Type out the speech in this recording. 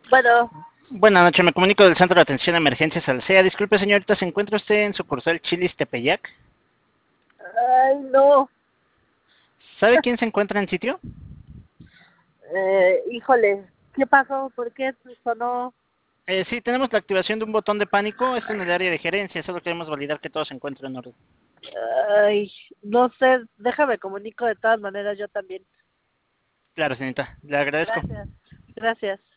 Bueno, Buenas noches, me comunico del Centro de Atención a Emergencias Alsea. Disculpe, señorita, ¿se encuentra usted en sucursal Chili's Tepeyac? ay, no. ¿Sabe quién se encuentra en sitio? Híjole, ¿qué pasó? ¿Por qué sonó? Sí, tenemos la activación de un botón de pánico. Esto en el área de gerencia. Solo queremos validar que todo se encuentre en orden. Ay, no sé, déjame comunico de todas maneras yo también. Claro, señorita, le agradezco. Gracias, gracias.